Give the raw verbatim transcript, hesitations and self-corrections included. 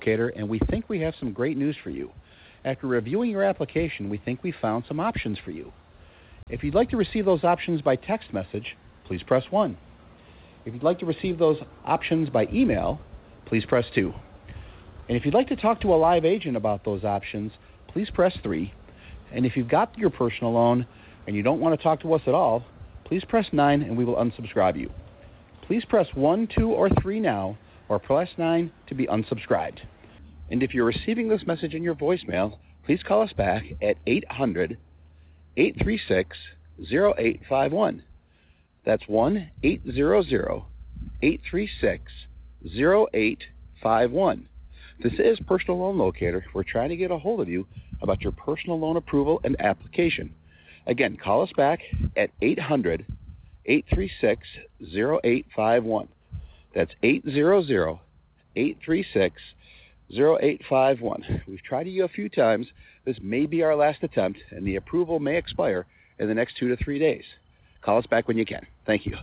Locator, and we think we have some great news for you. After reviewing your application, we think we found some options for you. If you'd like to receive those options by text message, please press one. If you'd like to receive those options by email, please press two. And if you'd like to talk to a live agent about those options, please press three. And if you've got your personal loan and you don't want to talk to us at all, please press nine and we will unsubscribe you. Please press one, two, or three now, or press nine to be unsubscribed. And if you're receiving this message in your voicemail, please call us back at eight hundred, eight three six, zero eight five one. That's one eight hundred, eight three six, zero eight five one. This is Personal Loan Locator. We're trying to get a hold of you about your personal loan approval and application. Again, call us back at eight hundred, eight three six, zero eight five one. That's eight hundred, eight three six, zero eight five one. We've tried you a few times. This may be our last attempt, and the approval may expire in the next two to three days. Call us back when you can. Thank you.